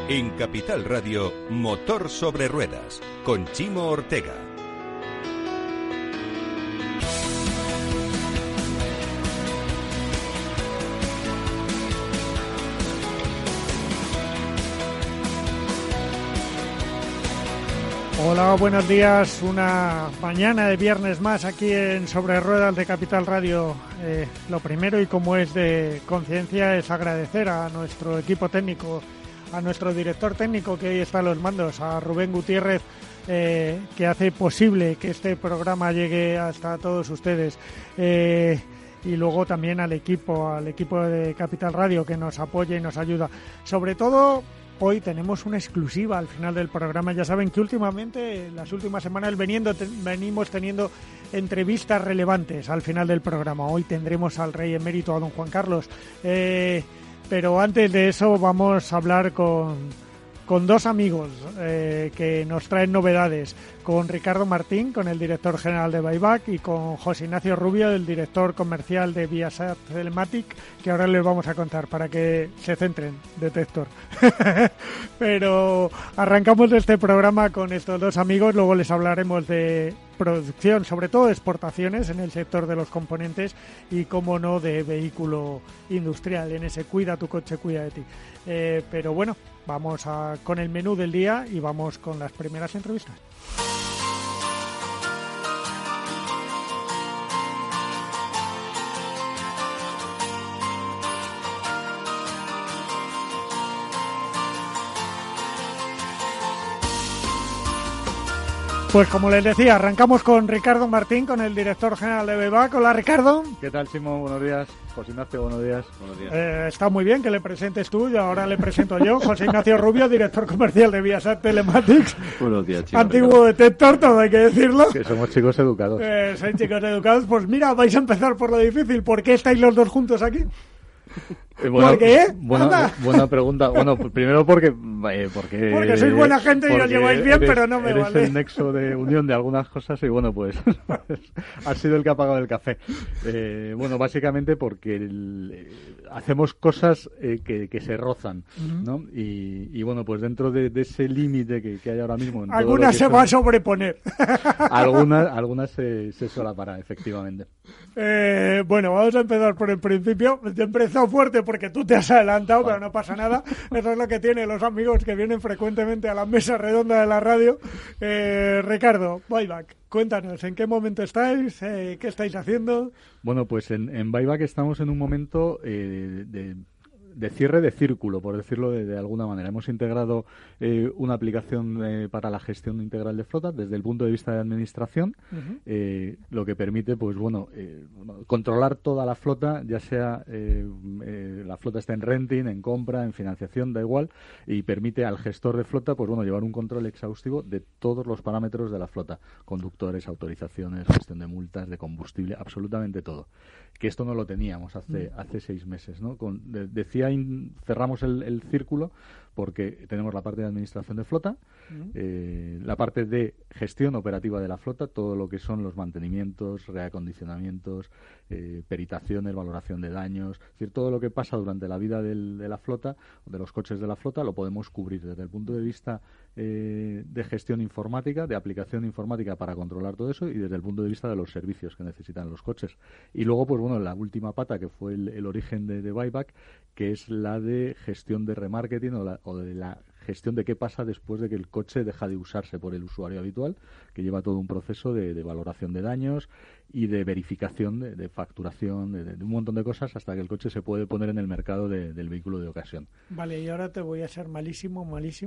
En Capital Radio, Motor sobre Ruedas, con Chimo Ortega. Hola, buenos días. Una mañana de viernes más aquí en Sobre Ruedas de Capital Radio. Lo primero, y como es de conciencia, es agradecer a nuestro equipo técnico, a nuestro director técnico que hoy está a los mandos, a Rubén Gutiérrez, que hace posible que este programa llegue hasta todos ustedes. Y luego también al equipo de Capital Radio que nos apoya y nos ayuda. Sobre todo, hoy tenemos una exclusiva al final del programa. Ya saben que últimamente, las últimas semanas, venimos teniendo entrevistas relevantes al final del programa. Hoy tendremos al rey emérito, a don Juan Carlos. Pero antes de eso vamos a hablar con dos amigos que nos traen novedades. Con Ricardo Martín, con el director general de Buyback, y con José Ignacio Rubio, el director comercial de Viasat Telematic, que ahora les vamos a contar para que se centren, detector. Pero arrancamos este programa con estos dos amigos, luego les hablaremos de producción, sobre todo de exportaciones en el sector de los componentes y, como no, de vehículo industrial, en ese cuida tu coche, cuida de ti. Pero bueno, vamos con el menú del día y vamos con las primeras entrevistas. Pues como les decía, arrancamos con Ricardo Martín, con el director general de Buyback. Hola, Ricardo. ¿Qué tal, Chimo? Buenos días. José Ignacio, buenos días. Buenos días. Está muy bien que le presentes tú y ahora le presento yo. José Ignacio Rubio, director comercial de Viasat Telematics. Buenos días, Chimo. Antiguo detector, todo hay que decirlo. Que somos chicos educados. Sois chicos educados. Pues mira, vais a empezar por lo difícil. ¿Por qué estáis los dos juntos aquí? ¿Por qué? Buena pregunta. Bueno, primero porque sois buena gente y os lleváis bien, pero no me eres vale. El nexo de unión de algunas cosas y bueno, pues has sido el que ha pagado el café. Bueno, básicamente porque hacemos cosas que se rozan, ¿no? Y bueno, pues dentro de ese límite que hay ahora mismo. Algunas se va a sobreponer. Algunas se solaparán, efectivamente. Bueno, vamos a empezar por el principio. Te he empezado fuerte porque tú te has adelantado, pero no pasa nada. Eso es lo que tienen los amigos que vienen frecuentemente a la mesa redonda de la radio. Ricardo, Buyback, cuéntanos, ¿en qué momento estáis? ¿Qué estáis haciendo? Bueno, pues en Buyback estamos en un momento de cierre de círculo, por decirlo de alguna manera. Hemos integrado una aplicación para la gestión integral de flota desde el punto de vista de administración, lo que permite, pues bueno, controlar toda la flota, ya sea la flota está en renting, en compra, en financiación, da igual, y permite al gestor de flota, pues bueno, llevar un control exhaustivo de todos los parámetros de la flota: conductores, autorizaciones, gestión de multas, de combustible, absolutamente todo. Que esto no lo teníamos hace 6 meses, ¿no? Cerramos el círculo porque tenemos la parte de administración de flota, la parte de gestión operativa de la flota, todo lo que son los mantenimientos, reacondicionamientos, peritaciones, valoración de daños, es decir, todo lo que pasa durante la vida de la flota, de los coches de la flota, lo podemos cubrir desde el punto de vista de gestión informática, de aplicación informática para controlar todo eso, y desde el punto de vista de los servicios que necesitan los coches. Y luego, pues bueno, la última pata, que fue el origen de Buyback, que es la de gestión de remarketing o de la gestión de qué pasa después de que el coche deja de usarse por el usuario habitual, que lleva todo un proceso de valoración de daños y de verificación de facturación, de un montón de cosas, hasta que el coche se puede poner en el mercado del vehículo de ocasión. Vale, y ahora te voy a ser malísimo.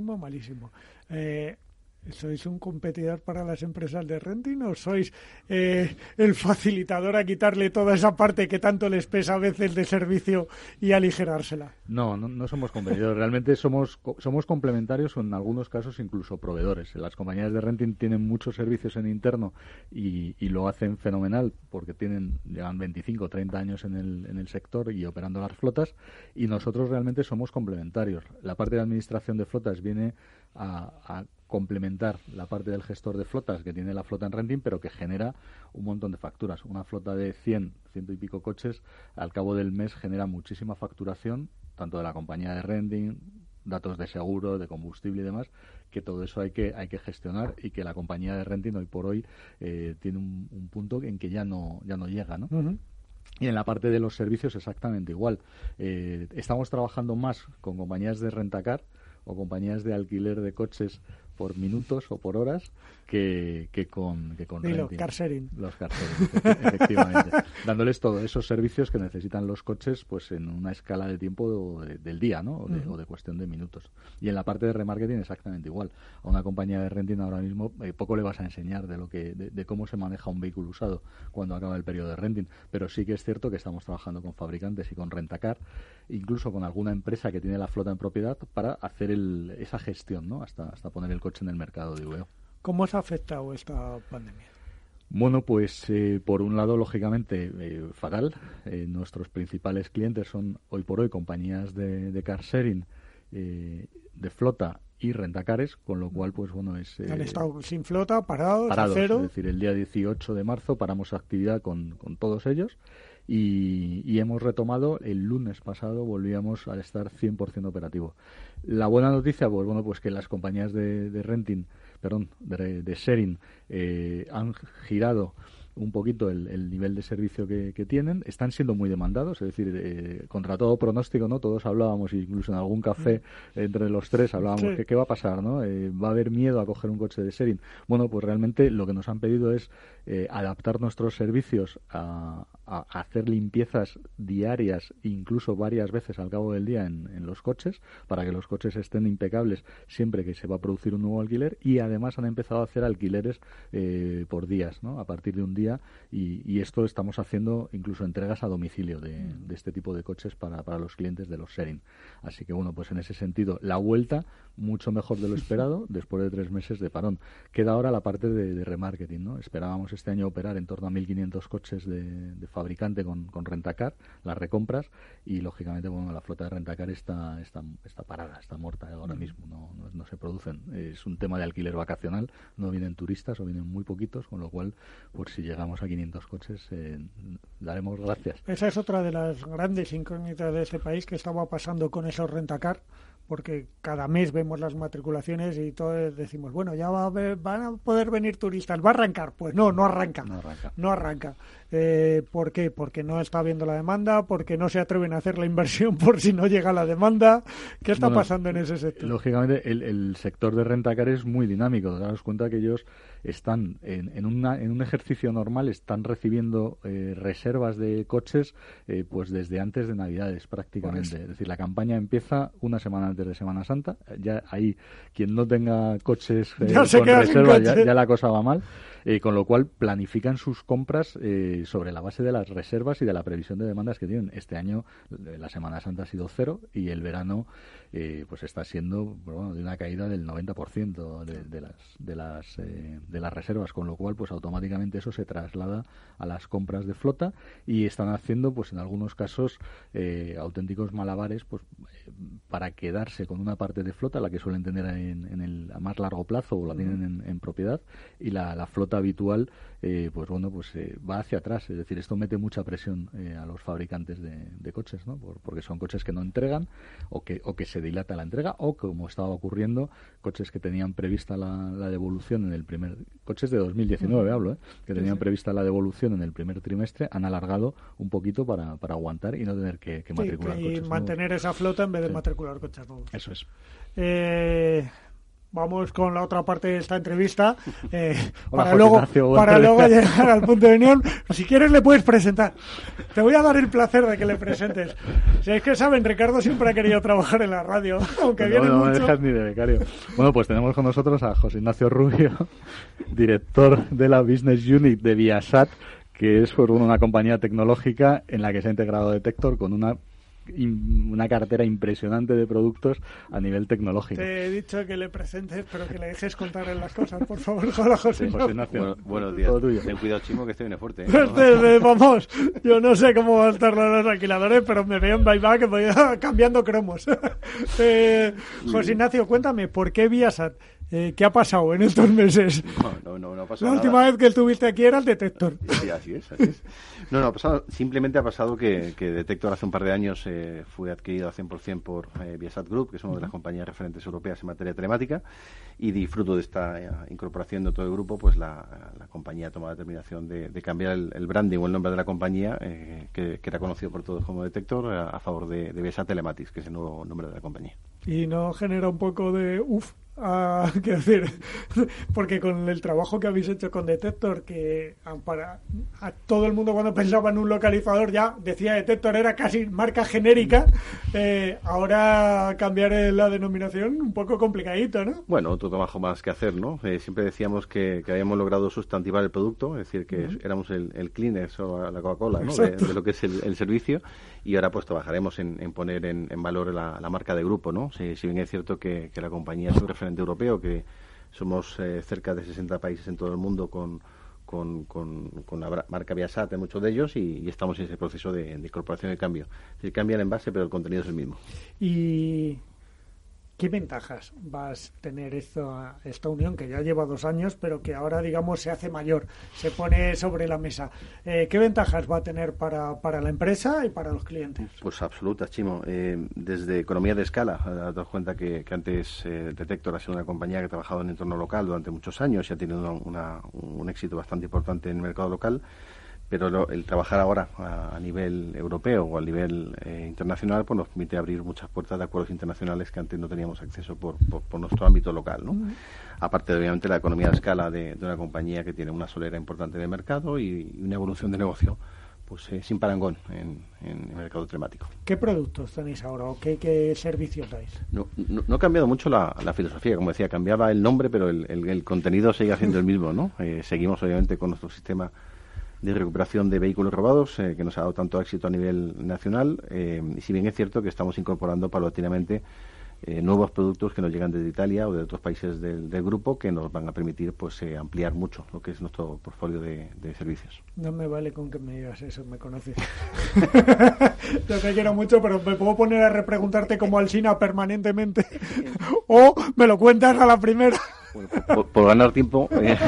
¿Sois un competidor para las empresas de renting o sois el facilitador a quitarle toda esa parte que tanto les pesa a veces de servicio y aligerársela? No somos competidores. Realmente somos complementarios o en algunos casos incluso proveedores. Las compañías de renting tienen muchos servicios en interno y lo hacen fenomenal porque llevan 25 o 30 años en el sector y operando las flotas, y nosotros realmente somos complementarios. La parte de administración de flotas viene a complementar la parte del gestor de flotas que tiene la flota en renting, pero que genera un montón de facturas. Una flota de 100 y pico coches, al cabo del mes genera muchísima facturación, tanto de la compañía de renting datos de seguro, de combustible y demás, que todo eso hay que gestionar, y que la compañía de renting hoy por hoy tiene un punto en que ya no llega, ¿no? Uh-huh. Y en la parte de los servicios exactamente igual. Estamos trabajando más con compañías de rentacar o compañías de alquiler de coches por minutos o por horas que con renting. Los car sharing. Los car sharing, efectivamente. Dándoles todos esos servicios que necesitan los coches, pues en una escala de tiempo del día, ¿no? O de cuestión de minutos. Y en la parte de remarketing exactamente igual. A una compañía de renting ahora mismo poco le vas a enseñar de cómo se maneja un vehículo usado cuando acaba el periodo de renting, pero sí que es cierto que estamos trabajando con fabricantes y con rentacar, incluso con alguna empresa que tiene la flota en propiedad, para hacer esa gestión, ¿no? Hasta poner el coche en el mercado de VO. ¿Cómo os ha afectado esta pandemia? Bueno, pues por un lado, lógicamente, fatal. Nuestros principales clientes son hoy por hoy compañías de car sharing, de flota y rentacares, con lo cual, pues bueno, han estado sin flota, parados, a cero. Es decir, el día 18 de marzo paramos actividad con todos ellos. Y hemos retomado el lunes pasado, volvíamos a estar 100% operativo. La buena noticia, pues bueno, pues que las compañías de sharing han girado un poquito el nivel de servicio que tienen. Están siendo muy demandados, es decir, contra todo pronóstico, ¿no? Todos hablábamos, incluso en algún café entre los tres hablábamos, ¿qué va a pasar, ¿no? ¿Va a haber miedo a coger un coche de sharing? Bueno, pues realmente lo que nos han pedido es adaptar nuestros servicios a hacer limpiezas diarias, incluso varias veces al cabo del día en los coches, para que los coches estén impecables siempre que se va a producir un nuevo alquiler, y además han empezado a hacer alquileres por días, ¿no? A partir de un día, y esto estamos haciendo incluso entregas a domicilio de este tipo de coches para los clientes de los sharing. Así que bueno, pues en ese sentido, la vuelta mucho mejor de lo esperado después de 3 meses de parón. Queda ahora la parte de remarketing, ¿no? Esperábamos este año operar en torno a 1.500 coches de fabricante con rentacar, las recompras, y lógicamente, bueno, la flota de rentacar está parada, está muerta ahora mismo, no se producen. Es un tema de alquiler vacacional, no vienen turistas o vienen muy poquitos, con lo cual, pues si llegamos a 500 coches, daremos gracias. Esa es otra de las grandes incógnitas de este país, que estaba pasando con esos rentacar, porque cada mes vemos las matriculaciones y todos decimos, bueno, ya van a poder venir turistas, ¿va a arrancar? Pues no arranca. ¿Por qué? Porque no está habiendo la demanda, porque no se atreven a hacer la inversión por si no llega la demanda. ¿Qué está pasando en ese sector? Lógicamente, el sector de rentacar es muy dinámico. Daros cuenta que ellos están en un ejercicio normal, están recibiendo reservas de coches pues desde antes de Navidades prácticamente. Es decir, la campaña empieza una semana antes de Semana Santa. Ya ahí, quien no tenga coches con reserva, ya la cosa va mal. Con lo cual planifican sus compras sobre la base de las reservas y de la previsión de demandas que tienen. Este año la Semana Santa ha sido 0 y el verano pues está siendo de una caída del 90% de las reservas, con lo cual pues automáticamente eso se traslada a las compras de flota, y están haciendo pues en algunos casos auténticos malabares pues para quedarse con una parte de flota, la que suelen tener a más largo plazo o la tienen en propiedad, y la flota habitual va hacia atrás. Es decir, esto mete mucha presión a los fabricantes de coches, ¿no? Porque son coches que no entregan o que se dilata la entrega, o como estaba ocurriendo, coches que tenían prevista la devolución en el coches de 2019 hablo, que tenían prevista la devolución en el primer trimestre, han alargado un poquito para aguantar y no tener que matricular coches nuevos. Y mantener esa flota en vez de matricular coches nuevos. Eso es. Vamos con la otra parte de esta entrevista para luego llegar al punto de unión. Si quieres le puedes presentar. Te voy a dar el placer de que le presentes. Si es que saben, Ricardo siempre ha querido trabajar en la radio, aunque viene mucho. No me dejas ni de becario. Bueno, pues tenemos con nosotros a José Ignacio Rubio, director de la Business Unit de Viasat, que es una compañía tecnológica en la que se ha integrado Detector con una cartera impresionante de productos a nivel tecnológico. Te he dicho que le presentes, pero que le dejes contar en las cosas, por favor. Hola, José Ignacio. Buenos días. Ten cuidado, Chimo, que estoy viene fuerte. Vamos, yo no sé cómo van a estar los alquiladores, pero me veo en buyback que voy cambiando cromos. José Ignacio, cuéntame, ¿por qué Viasat? ¿Qué ha pasado en estos meses? No ha pasado La nada. última vez que estuviste aquí era el Detector. Sí, así es. No, simplemente ha pasado que Detector hace un par de años fue adquirido al 100% por Viasat Group, que es una de las compañías referentes europeas en materia telemática, y disfruto de esta incorporación de todo el grupo, pues la compañía toma la determinación de cambiar el branding o el nombre de la compañía, que era conocido por todos como Detector, a favor de Viasat Telematics, que es el nuevo nombre de la compañía. Y no genera un poco de quiero decir, porque con el trabajo que habéis hecho con Detector, que para a todo el mundo cuando pensaba en un localizador ya decía Detector, era casi marca genérica, ahora cambiar la denominación un poco complicadito, ¿no? Bueno, otro trabajo más que hacer, ¿no? Siempre decíamos que habíamos logrado sustantivar el producto, es decir, que éramos el Kleenex o la Coca-Cola, ¿no? de lo que es el servicio, y ahora pues trabajaremos en poner en valor la marca de grupo, ¿no? Si bien es cierto que la compañía es un referente europeo, que somos cerca de 60 países en todo el mundo con la marca Viasat en muchos de ellos, y estamos en ese proceso de incorporación y cambio. Es decir, cambia el envase, pero el contenido es el mismo. Y ¿qué ventajas vas a tener esta unión que ya lleva 2 años, pero que ahora, digamos, se hace mayor, se pone sobre la mesa? ¿Qué ventajas va a tener para la empresa y para los clientes? Pues absolutas, Chimo. Desde economía de escala, te das cuenta que antes Detector ha sido una compañía que ha trabajado en entorno local durante muchos años y ha tenido un éxito bastante importante en el mercado local. Pero el trabajar ahora a nivel europeo o a nivel internacional pues nos permite abrir muchas puertas de acuerdos internacionales que antes no teníamos acceso por nuestro ámbito local, ¿no? Aparte de, obviamente, la economía de escala de una compañía que tiene una solera importante de mercado y una evolución de negocio pues sin parangón en el mercado telemático. ¿Qué productos tenéis ahora o qué servicios dais? No ha cambiado mucho la filosofía, como decía, cambiaba el nombre, pero el contenido sigue siendo el mismo, ¿no? Seguimos, obviamente, con nuestro sistema de recuperación de vehículos robados, que nos ha dado tanto éxito a nivel nacional, y si bien es cierto que estamos incorporando paulatinamente nuevos productos que nos llegan desde Italia o de otros países del grupo, que nos van a permitir pues ampliar mucho lo que es nuestro portfolio de servicios. No me vale con que me digas eso, me conoces. Yo te quiero mucho, pero me puedo poner a repreguntarte como Alsina permanentemente o me lo cuentas a la primera. Bueno, por ganar tiempo,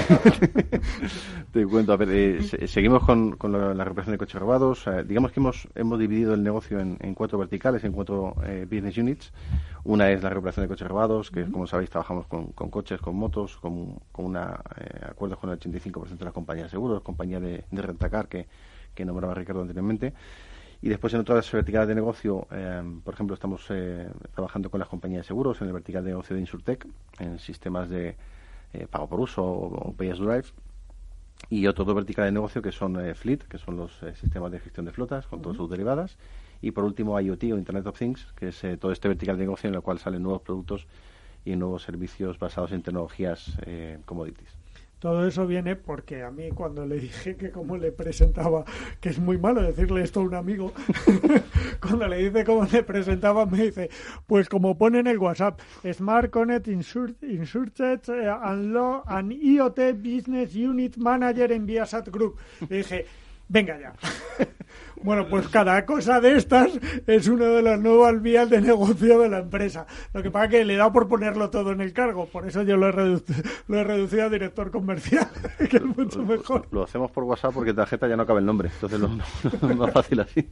te cuento. A ver, seguimos con la recuperación de coches robados. Digamos que hemos dividido el negocio en 4 verticales, en 4 business units. Una es la recuperación de coches robados, que como sabéis trabajamos con coches, con motos, con acuerdos con el 85% de las compañías de seguros, compañía de rentacar que nombraba Ricardo anteriormente. Y después en otras verticales de negocio, por ejemplo, estamos trabajando con las compañías de seguros en el vertical de negocio de Insurtech, en sistemas de pago por uso o Pay as you Drive. Y otro vertical de negocio que son Fleet, que son los sistemas de gestión de flotas con todas sus derivadas. Y por último IoT o Internet of Things, que es todo este vertical de negocio en el cual salen nuevos productos y nuevos servicios basados en tecnologías commodities. Todo eso viene porque a mí cuando le dije que cómo le presentaba, que es muy malo decirle esto a un amigo, cuando le dice cómo le presentaba me dice, pues como pone en el WhatsApp, Smart Connect Insurtech and IoT Business Unit Manager en Viasat Group. Le dije, venga ya. Bueno, pues cada cosa de estas es una de las nuevas vías de negocio de la empresa. Lo que pasa es que le da por ponerlo todo en el cargo. Por eso yo lo he reducido a director comercial, que es mucho mejor. Lo hacemos por WhatsApp porque tarjeta ya no cabe el nombre. Entonces es más fácil así.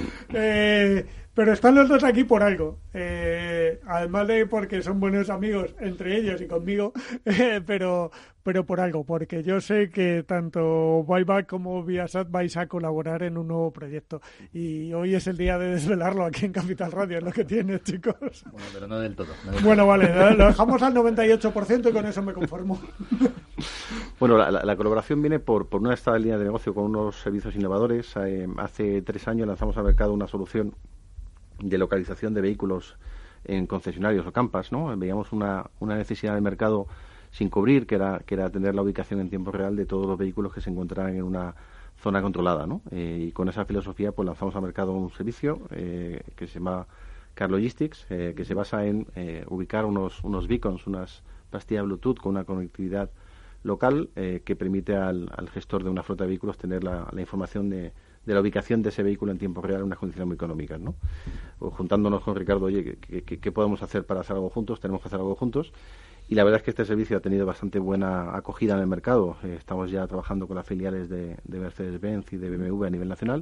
Pero están los dos aquí por algo. Además de porque son buenos amigos entre ellos y conmigo, pero por algo. Porque yo sé que tanto Buyback como Viasat vais a colaborar en un nuevo proyecto. Y hoy es el día de desvelarlo aquí en Capital Radio. Es lo que tiene, chicos. Bueno, pero no del todo. Bueno, vale. Lo dejamos al 98% y con eso me conformo. Bueno, la colaboración viene por una esta línea de negocio con unos servicios innovadores. Hace 3 años lanzamos al mercado una solución de localización de vehículos en concesionarios o campas, ¿no? Veíamos una necesidad del mercado sin cubrir, que era tener la ubicación en tiempo real de todos los vehículos que se encontraran en una zona controlada, ¿no? Y con esa filosofía pues lanzamos al mercado un servicio que se llama Car Logistics, que se basa en ubicar unos beacons, unas pastillas Bluetooth con una conectividad local que permite al gestor de una flota de vehículos tener la información de la ubicación de ese vehículo en tiempo real en unas condiciones muy económicas, ¿no? O juntándonos con Ricardo, oye, ¿qué podemos hacer para hacer algo juntos? Tenemos que hacer algo juntos. Y la verdad es que este servicio ha tenido bastante buena acogida en el mercado. Estamos ya trabajando con las filiales de Mercedes-Benz y de BMW a nivel nacional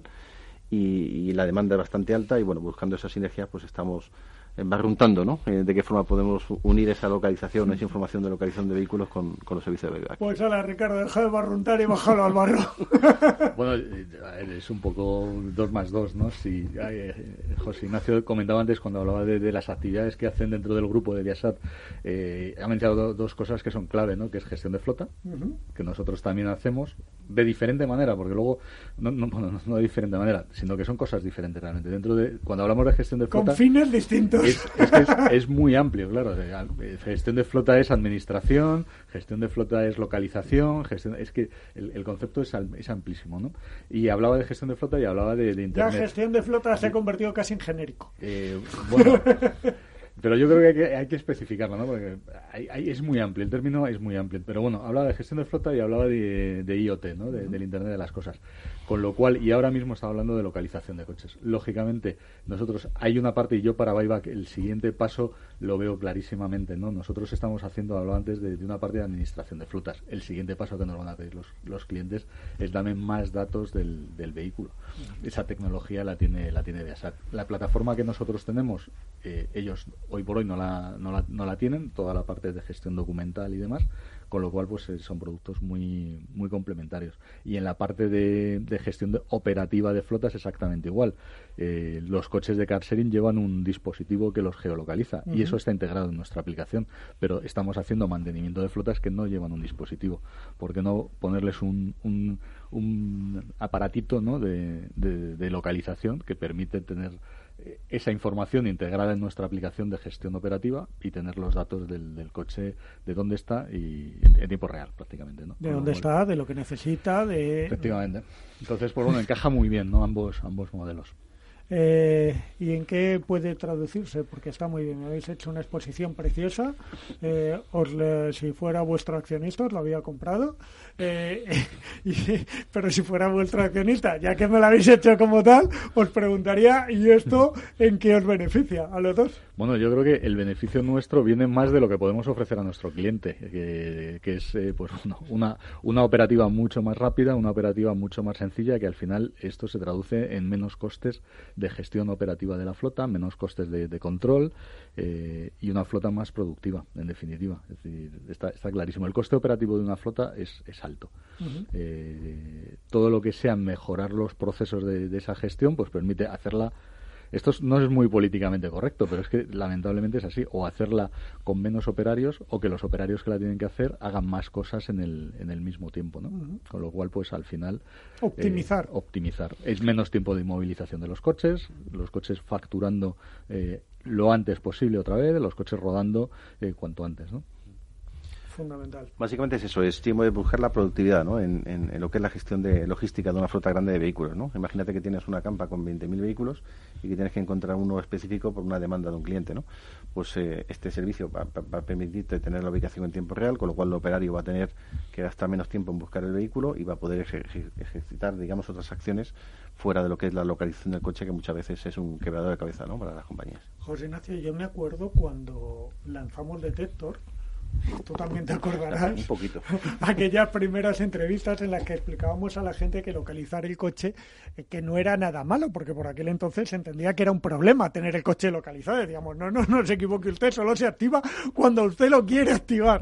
y la demanda es bastante alta y bueno, buscando esa sinergia pues estamos barruntando, ¿no? De qué forma podemos unir esa localización, esa información de localización de vehículos con los servicios de Buyback. Pues hola Ricardo, deja de barruntar y bájalo al barro. Bueno, es un poco 2 más 2, ¿no? Si, José Ignacio comentaba antes cuando hablaba de las actividades que hacen dentro del grupo de Viasat, ha mencionado dos cosas que son clave, ¿no? Que es gestión de flota, que nosotros también hacemos de diferente manera, porque luego no de diferente manera, sino que son cosas diferentes realmente. Dentro de cuando hablamos de gestión de flota, con fines distintos. Es muy amplio, claro. Gestión de flota es administración, gestión de flota es localización, es que el concepto es amplísimo, ¿no? Y hablaba de gestión de flota y hablaba de Internet. La gestión de flota se ha convertido casi en genérico. Bueno, pero yo creo que hay que especificarlo, ¿no? Porque es muy amplio, el término es muy amplio. Pero bueno, hablaba de gestión de flota y hablaba de IoT, ¿no? Del Internet de las cosas. Con lo cual, y ahora mismo estaba hablando de localización de coches. Lógicamente, nosotros, hay una parte, y yo para Buyback, el siguiente paso lo veo clarísimamente, ¿no? Nosotros estamos haciendo, hablaba antes, de una parte de administración de flotas. El siguiente paso que nos van a pedir los clientes es dame más datos del vehículo. Esa tecnología la tiene Viasat. La plataforma que nosotros tenemos, ellos hoy por hoy no la tienen, toda la parte de gestión documental y demás, con lo cual pues son productos muy muy complementarios. Y en la parte de gestión operativa de flotas exactamente igual. Los coches de car sharing llevan un dispositivo que los geolocaliza y eso está integrado en nuestra aplicación, pero estamos haciendo mantenimiento de flotas que no llevan un dispositivo. ¿Por qué no ponerles un aparatito, ¿no? de localización que permite tener esa información integrada en nuestra aplicación de gestión operativa y tener los datos del coche, de dónde está y en tiempo real prácticamente, ¿no? De dónde está, de lo que necesita, efectivamente. Entonces, pues bueno, encaja muy bien, ¿no? Ambos modelos. ¿Y en qué puede traducirse? Porque está muy bien, habéis hecho una exposición preciosa, si fuera vuestro accionista os lo había comprado, pero si fuera vuestro accionista, ya que me lo habéis hecho como tal, os preguntaría, ¿y esto en qué os beneficia a los dos? Bueno, yo creo que el beneficio nuestro viene más de lo que podemos ofrecer a nuestro cliente, que es pues una operativa mucho más rápida, una operativa mucho más sencilla, que al final esto se traduce en menos costes de gestión operativa de la flota, menos costes de control y una flota más productiva, en definitiva. Es decir, está clarísimo. El coste operativo de una flota es alto. Todo lo que sea mejorar los procesos de esa gestión, pues permite hacerla. Esto no es muy políticamente correcto, pero es que lamentablemente es así. O hacerla con menos operarios o que los operarios que la tienen que hacer hagan más cosas en el mismo tiempo, ¿no? Con lo cual, pues al final... Optimizar. Es menos tiempo de inmovilización de los coches facturando lo antes posible otra vez, los coches rodando cuanto antes, ¿no? Fundamental. Básicamente es eso, es tiempo de buscar la productividad, ¿no? En lo que es la gestión de logística de una flota grande de vehículos, ¿no? Imagínate que tienes una campa con 20.000 vehículos y que tienes que encontrar uno específico por una demanda de un cliente, ¿no? Pues este servicio va a permitirte tener la ubicación en tiempo real, con lo cual el operario va a tener que gastar menos tiempo en buscar el vehículo y va a poder ejercitar, digamos, otras acciones fuera de lo que es la localización del coche, que muchas veces es un quebrador de cabeza, ¿no? Para las compañías. José Ignacio, yo me acuerdo cuando lanzamos Detector, tú también te acordarás, un poquito, aquellas primeras entrevistas en las que explicábamos a la gente que localizar el coche que no era nada malo, porque por aquel entonces se entendía que era un problema tener el coche localizado. Decíamos, no se equivoque usted, solo se activa cuando usted lo quiere activar.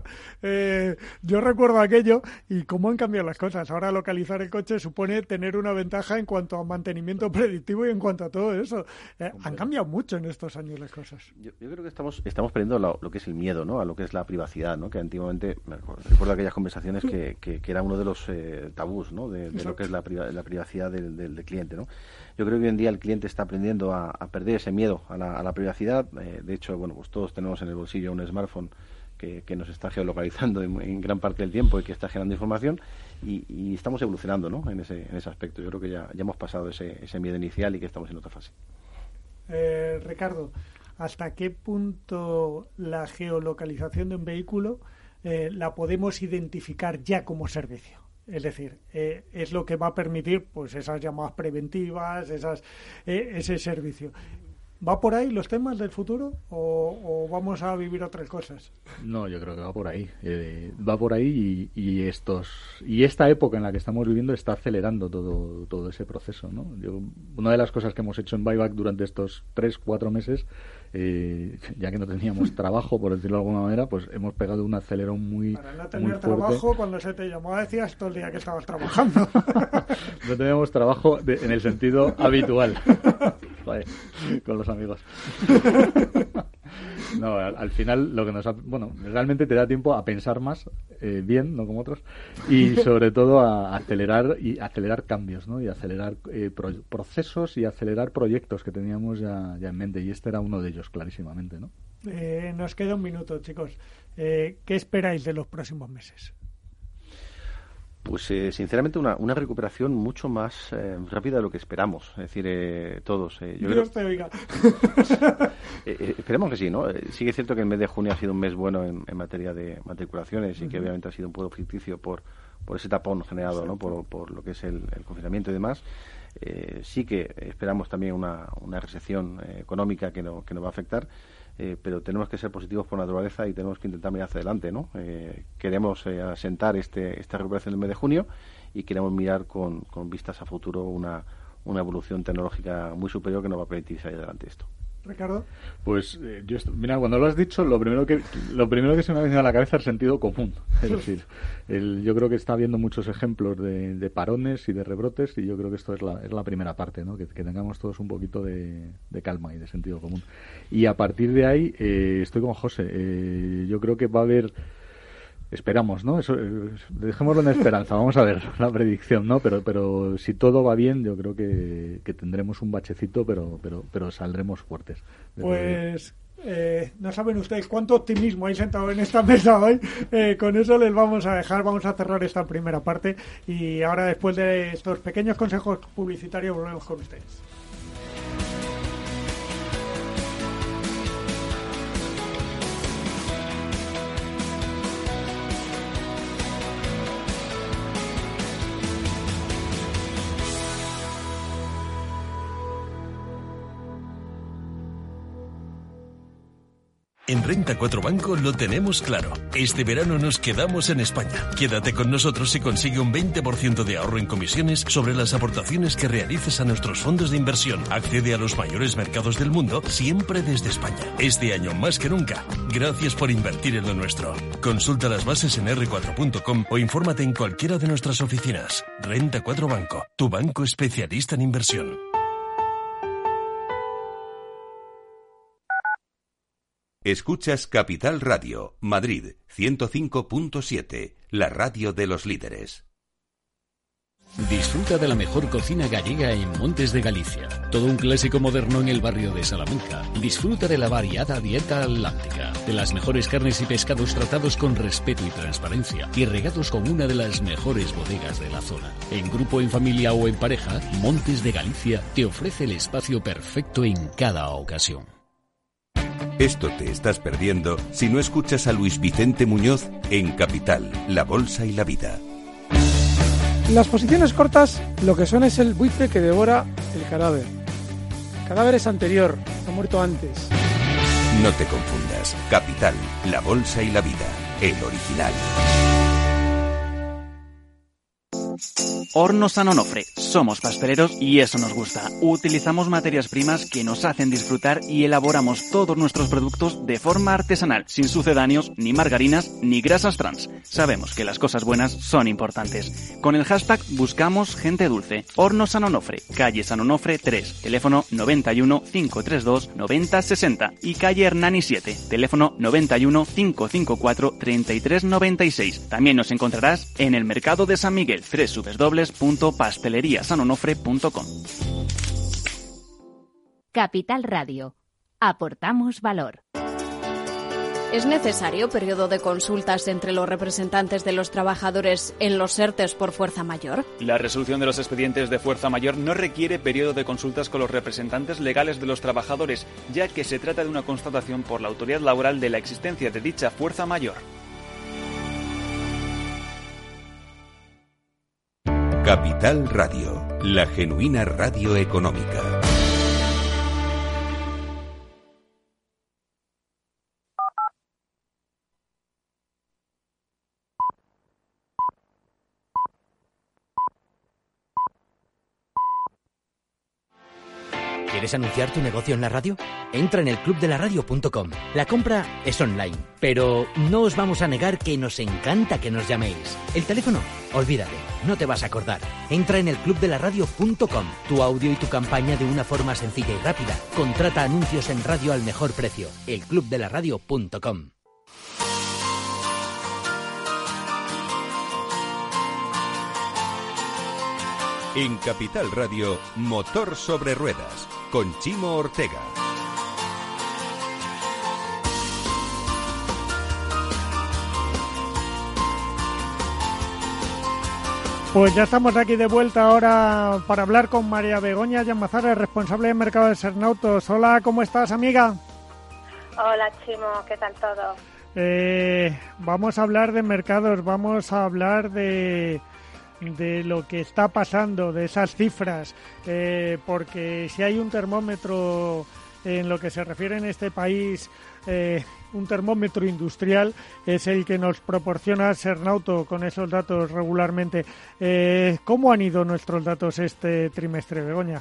Yo recuerdo aquello y cómo han cambiado las cosas. Ahora localizar el coche supone tener una ventaja en cuanto a mantenimiento predictivo y en cuanto a todo eso. Han cambiado mucho en estos años las cosas. Yo creo que estamos perdiendo lo que es el miedo, ¿no? A lo que es la privacidad, ¿no? Que antiguamente, recuerdo aquellas conversaciones que era uno de los tabús, ¿no? De lo que es la privacidad del cliente, ¿no? Yo creo que hoy en día el cliente está aprendiendo a perder ese miedo a la privacidad. De hecho, bueno, pues todos tenemos en el bolsillo un smartphone que nos está geolocalizando en gran parte del tiempo y que está generando información y estamos evolucionando, ¿no? en ese aspecto. Yo creo que ya hemos pasado ese miedo inicial y que estamos en otra fase. Ricardo, ¿hasta qué punto la geolocalización de un vehículo la podemos identificar ya como servicio? Es decir, es lo que va a permitir pues esas llamadas preventivas, ese servicio. ¿Va por ahí los temas del futuro o vamos a vivir otras cosas? No, yo creo que va por ahí. Va por ahí y esta época en la que estamos viviendo está acelerando todo ese proceso, ¿no? Una de las cosas que hemos hecho en Buyback durante estos 3-4 meses, ya que no teníamos trabajo, por decirlo de alguna manera, pues hemos pegado un acelerón muy fuerte. Para no tener trabajo, cuando se te llamó decías todo el día que estabas trabajando. No teníamos trabajo en el sentido habitual. Vale, con los amigos. No, al final lo que realmente te da tiempo a pensar más, bien, no como otros, y sobre todo a acelerar cambios, ¿no? Y acelerar procesos y acelerar proyectos que teníamos ya en mente, y este era uno de ellos, clarísimamente, ¿no? Nos queda un minuto, chicos. ¿Qué esperáis de los próximos meses? Pues sinceramente una recuperación mucho más rápida de lo que esperamos, es decir, todos. Dios te oiga. Esperemos que sí, ¿no? Sí que es cierto que el mes de junio ha sido un mes bueno en materia de matriculaciones y que obviamente ha sido un poco ficticio por ese tapón generado, ¿no? Por lo que es el confinamiento y demás. Sí que esperamos también una recesión económica que nos va a afectar. Pero tenemos que ser positivos por naturaleza y tenemos que intentar mirar hacia adelante, ¿no? Queremos asentar esta recuperación del mes de junio y queremos mirar con vistas a futuro una evolución tecnológica muy superior que nos va a permitir salir adelante esto. Ricardo. Pues mira, cuando lo has dicho, lo primero que se me ha venido a la cabeza es el sentido común. Es decir, yo creo que está habiendo muchos ejemplos de parones y de rebrotes, y yo creo que esto es la primera parte, ¿no? Que tengamos todos un poquito de calma y de sentido común. Y a partir de ahí, estoy con José. Yo creo que va a haber... Esperamos, ¿no? Eso, dejémoslo en esperanza. Vamos a ver la predicción, ¿no? Pero si todo va bien, yo creo que tendremos un bachecito, pero saldremos fuertes. Pues no saben ustedes cuánto optimismo hay sentado en esta mesa hoy. Con eso les vamos a dejar. Vamos a cerrar esta primera parte y ahora, después de estos pequeños consejos publicitarios, volvemos con ustedes. En Renta 4 Banco lo tenemos claro. Este verano nos quedamos en España. Quédate con nosotros y consigue un 20% de ahorro en comisiones sobre las aportaciones que realices a nuestros fondos de inversión. Accede a los mayores mercados del mundo, siempre desde España. Este año más que nunca, gracias por invertir en lo nuestro. Consulta las bases en r4.com o infórmate en cualquiera de nuestras oficinas. Renta 4 Banco, tu banco especialista en inversión. Escuchas Capital Radio, Madrid, 105.7, la radio de los líderes. Disfruta de la mejor cocina gallega en Montes de Galicia. Todo un clásico moderno en el barrio de Salamanca. Disfruta de la variada dieta atlántica, de las mejores carnes y pescados tratados con respeto y transparencia y regados con una de las mejores bodegas de la zona. En grupo, en familia o en pareja, Montes de Galicia te ofrece el espacio perfecto en cada ocasión. Esto te estás perdiendo si no escuchas a Luis Vicente Muñoz en Capital, La Bolsa y la Vida. Las posiciones cortas, lo que son es el buitre que devora el cadáver. El cadáver es anterior, ha muerto antes. No te confundas. Capital, La Bolsa y la Vida, el original. Hornos San Onofre. Somos pasteleros y eso nos gusta. Utilizamos materias primas que nos hacen disfrutar y elaboramos todos nuestros productos de forma artesanal, sin sucedáneos, ni margarinas, ni grasas trans. Sabemos que las cosas buenas son importantes. Con el hashtag buscamos gente dulce. Hornos San Onofre, calle San Onofre 3, teléfono 91 532 9060 y calle Hernani 7, teléfono 91 554 3396. También nos encontrarás en el mercado de San Miguel, www.pasteleriasanonofre.com. Capital Radio. Aportamos valor. ¿Es necesario periodo de consultas entre los representantes de los trabajadores en los ERTEs por fuerza mayor? La resolución de los expedientes de fuerza mayor no requiere periodo de consultas con los representantes legales de los trabajadores, ya que se trata de una constatación por la autoridad laboral de la existencia de dicha fuerza mayor. Capital Radio, la genuina radio económica. ¿Quieres anunciar tu negocio en la radio? Entra en elclubdelaradio.com. La compra es online, pero no os vamos a negar que nos encanta que nos llaméis. El teléfono, olvídate, no te vas a acordar. Entra en elclubdelaradio.com. Tu audio y tu campaña de una forma sencilla y rápida. Contrata anuncios en radio al mejor precio. elclubdelaradio.com. En Capital Radio, Motor sobre Ruedas, con Chimo Ortega. Pues ya estamos aquí de vuelta ahora para hablar con María Begoña Llamazares, responsable de mercado de Sernautos. Hola, ¿cómo estás, amiga? Hola, Chimo, ¿qué tal todo? Vamos a hablar de mercados, vamos a hablar de lo que está pasando, de esas cifras, porque si hay un termómetro en lo que se refiere en este país, un termómetro industrial, es el que nos proporciona Sernauto con esos datos regularmente. ¿Cómo han ido nuestros datos este trimestre, Begoña?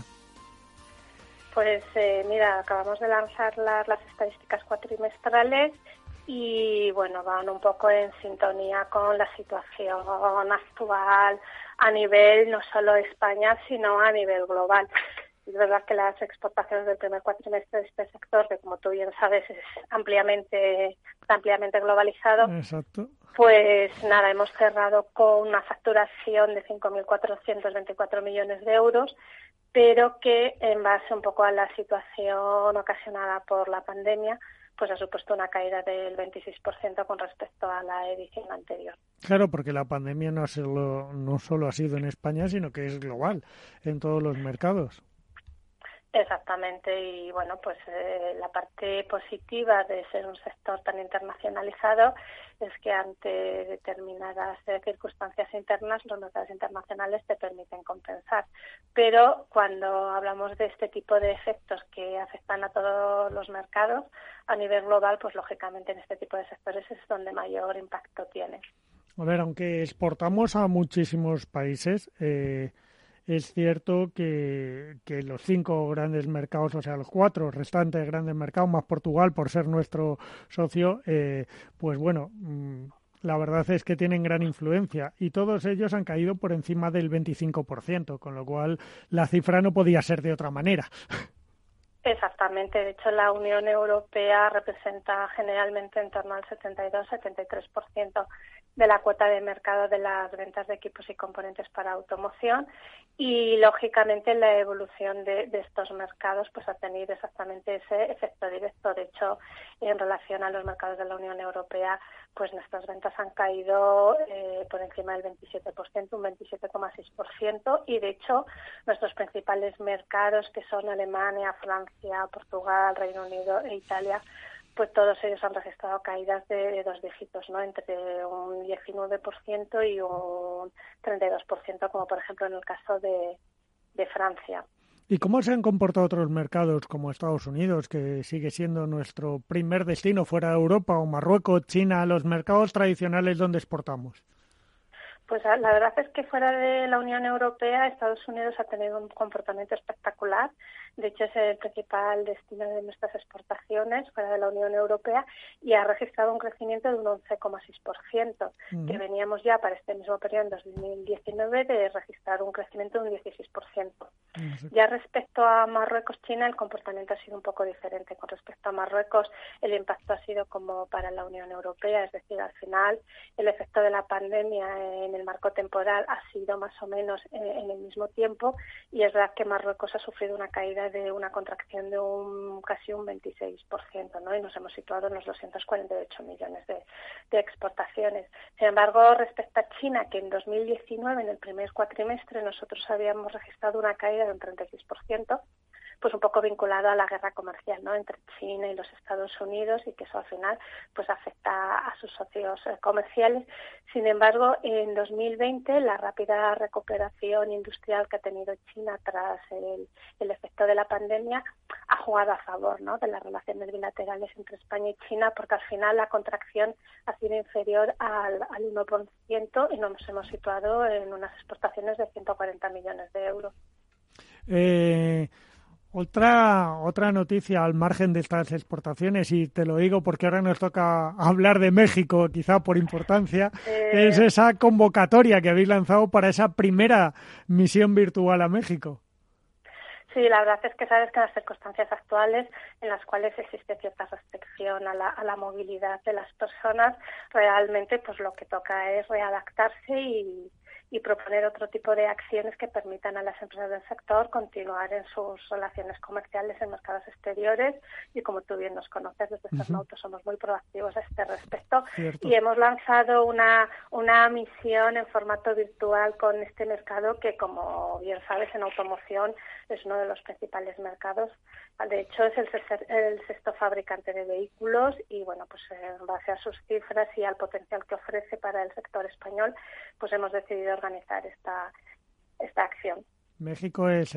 Pues mira, acabamos de lanzar las estadísticas cuatrimestrales y bueno, van un poco en sintonía con la situación actual a nivel no solo España, sino a nivel global. Es verdad que las exportaciones del primer cuatrimestre de este sector, que como tú bien sabes es ampliamente globalizado. Exacto. Pues nada, hemos cerrado con una facturación de 5.424 millones de euros, pero que en base un poco a la situación ocasionada por la pandemia, pues ha supuesto una caída del 26% con respecto a la edición anterior. Claro, porque la pandemia no solo ha sido en España, sino que es global, en todos los mercados. Exactamente, y bueno, pues la parte positiva de ser un sector tan internacionalizado es que ante determinadas circunstancias internas los mercados internacionales te permiten compensar. Pero cuando hablamos de este tipo de efectos que afectan a todos los mercados a nivel global, pues lógicamente en este tipo de sectores es donde mayor impacto tiene. A ver, aunque exportamos a muchísimos países, es cierto que los 5 grandes mercados, o sea, los 4 restantes grandes mercados, más Portugal por ser nuestro socio, pues bueno, la verdad es que tienen gran influencia y todos ellos han caído por encima del 25%, con lo cual la cifra no podía ser de otra manera. Exactamente, de hecho la Unión Europea representa generalmente en torno al 72-73% de la cuota de mercado de las ventas de equipos y componentes para automoción y lógicamente la evolución de estos mercados pues ha tenido exactamente ese efecto directo. De hecho, en relación a los mercados de la Unión Europea, pues nuestras ventas han caído por encima del 27%, un 27,6%, y de hecho nuestros principales mercados, que son Alemania, Francia, Portugal, Reino Unido e Italia, pues todos ellos han registrado caídas de 2 dígitos, ¿no? Entre un 19% y un 32%, como por ejemplo en el caso de Francia. ¿Y cómo se han comportado otros mercados como Estados Unidos, que sigue siendo nuestro primer destino fuera de Europa, o Marruecos, China, los mercados tradicionales donde exportamos? Pues la verdad es que fuera de la Unión Europea, Estados Unidos ha tenido un comportamiento espectacular. De hecho, es el principal destino de nuestras exportaciones fuera de la Unión Europea y ha registrado un crecimiento de un 11,6%, que veníamos ya para este mismo periodo en 2019 de registrar un crecimiento de un 16%. Ya respecto a Marruecos, China, el comportamiento ha sido un poco diferente. Con respecto a Marruecos, el impacto ha sido como para la Unión Europea, es decir, al final el efecto de la pandemia en el marco temporal ha sido más o menos en el mismo tiempo, y es verdad que Marruecos ha sufrido una caída de una contracción de casi un 26%, ¿no? Y nos hemos situado en los 248 millones de exportaciones. Sin embargo, respecto a China, que en 2019, en el primer cuatrimestre, nosotros habíamos registrado una caída de un 36%, pues un poco vinculado a la guerra comercial, ¿no?, entre China y los Estados Unidos, y que eso al final pues afecta a sus socios comerciales. Sin embargo, en 2020 la rápida recuperación industrial que ha tenido China tras el efecto de la pandemia ha jugado a favor, ¿no?, de las relaciones bilaterales entre España y China, porque al final la contracción ha sido inferior al 1% y nos hemos situado en unas exportaciones de 140 millones de euros. Otra noticia al margen de estas exportaciones, y te lo digo porque ahora nos toca hablar de México, quizá por importancia, es esa convocatoria que habéis lanzado para esa primera misión virtual a México. Sí, la verdad es que sabes que en las circunstancias actuales en las cuales existe cierta restricción a la movilidad de las personas, realmente pues lo que toca es readaptarse y proponer otro tipo de acciones que permitan a las empresas del sector continuar en sus relaciones comerciales en mercados exteriores, y como tú bien nos conoces, desde Cernauto somos muy proactivos a este respecto. Cierto. Y hemos lanzado una misión en formato virtual con este mercado que, como bien sabes, en automoción es uno de los principales mercados. De hecho, es el sexto fabricante de vehículos y, bueno, pues en base a sus cifras y al potencial que ofrece para el sector español, pues hemos decidido organizar esta acción. México es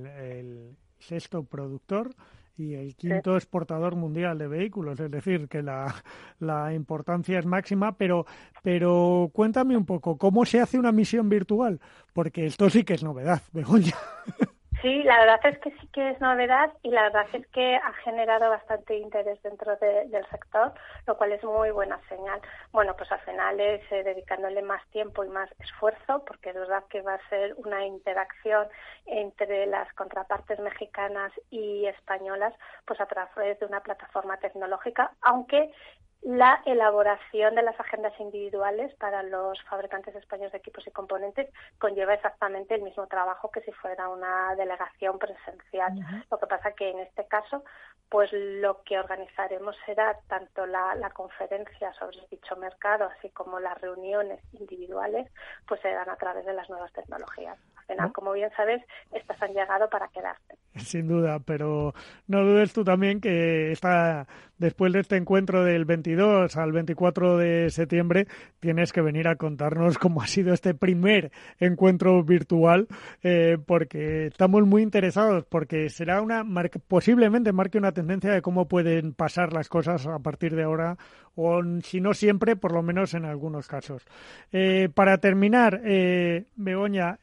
el sexto productor y el quinto exportador mundial de vehículos, es decir, que la importancia es máxima, pero cuéntame un poco, ¿cómo se hace una misión virtual? Porque esto sí que es novedad, Begoña. Sí, la verdad es que sí que es novedad y la verdad es que ha generado bastante interés dentro del sector, lo cual es muy buena señal. Bueno, pues al final es dedicándole más tiempo y más esfuerzo, porque es verdad que va a ser una interacción entre las contrapartes mexicanas y españolas, pues a través de una plataforma tecnológica, aunque la elaboración de las agendas individuales para los fabricantes españoles de equipos y componentes conlleva exactamente el mismo trabajo que si fuera una delegación presencial. Lo que pasa que en este caso, pues lo que organizaremos será tanto la conferencia sobre dicho mercado, así como las reuniones individuales, pues se dan a través de las nuevas tecnologías. Al final, como bien sabes, estas han llegado para quedarse. Sin duda, pero no dudes tú también que después de este encuentro del 22 al 24 de septiembre tienes que venir a contarnos cómo ha sido este primer encuentro virtual, porque estamos muy interesados, porque será posiblemente marque una tendencia de cómo pueden pasar las cosas a partir de ahora, o si no siempre, por lo menos en algunos casos. Para terminar, Begoña,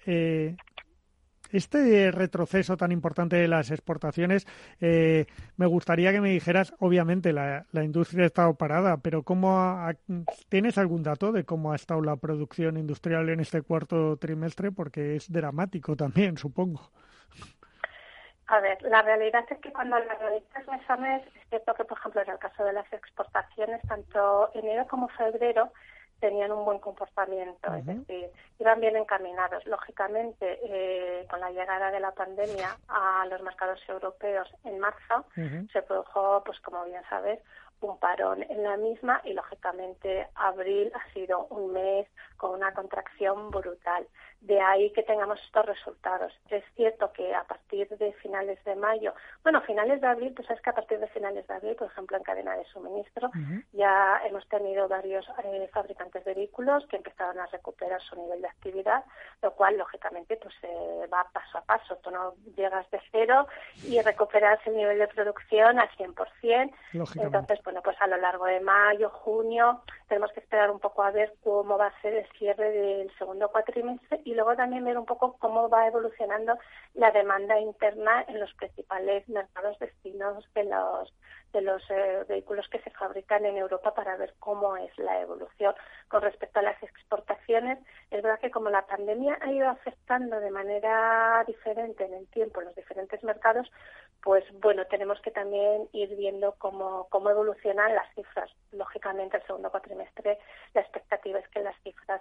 este retroceso tan importante de las exportaciones, me gustaría que me dijeras, obviamente la industria ha estado parada, pero ¿tienes algún dato de cómo ha estado la producción industrial en este cuarto trimestre? Porque es dramático también, supongo. A ver, la realidad es que cuando las realizas mes a mes, es cierto que, por ejemplo, en el caso de las exportaciones, tanto enero como febrero tenían un buen comportamiento, es decir, iban bien encaminados. Lógicamente, con la llegada de la pandemia a los mercados europeos en marzo, se produjo, pues como bien sabes, un parón en la misma y, lógicamente, abril ha sido un mes con una contracción brutal. De ahí que tengamos estos resultados. Es cierto que a partir de finales de mayo, finales de abril, pues es que a partir de finales de abril, por ejemplo, en cadena de suministro, ya hemos tenido varios fabricantes de vehículos que empezaron a recuperar su nivel de actividad, lo cual, lógicamente, pues va paso a paso. Tú no llegas de cero y recuperas el nivel de producción al 100%. Entonces, pues a lo largo de mayo, junio, tenemos que esperar un poco a ver cómo va a ser el cierre del segundo cuatrimestre y luego también ver un poco cómo va evolucionando la demanda interna en los principales mercados destinos de los vehículos que se fabrican en Europa, para ver cómo es la evolución. Con respecto a las exportaciones, es verdad que como la pandemia ha ido afectando de manera diferente en el tiempo en los diferentes mercados, pues tenemos que también ir viendo cómo evolucionan las cifras. Lógicamente, el segundo cuatrimestre, la expectativa es que las cifras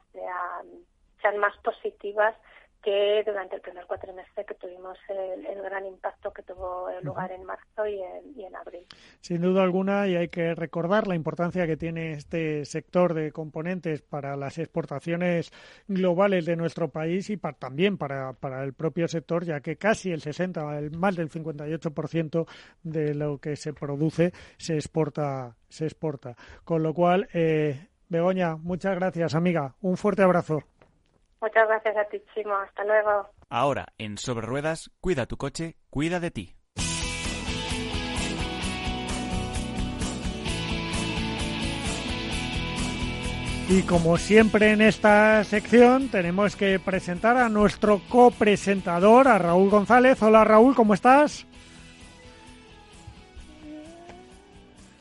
sean más positivas que durante el primer cuatrimestre, que tuvimos el gran impacto que tuvo lugar en marzo y en abril. Sin duda alguna, y hay que recordar la importancia que tiene este sector de componentes para las exportaciones globales de nuestro país y también para el propio sector, ya que casi más del 58% de lo que se produce se exporta. Con lo cual, Begoña, muchas gracias, amiga. Un fuerte abrazo. Muchas gracias a ti, Chimo. Hasta luego. Ahora, en Sobre Ruedas, cuida tu coche, cuida de ti. Y como siempre en esta sección, tenemos que presentar a nuestro copresentador, a Raúl González. Hola, Raúl, ¿cómo estás?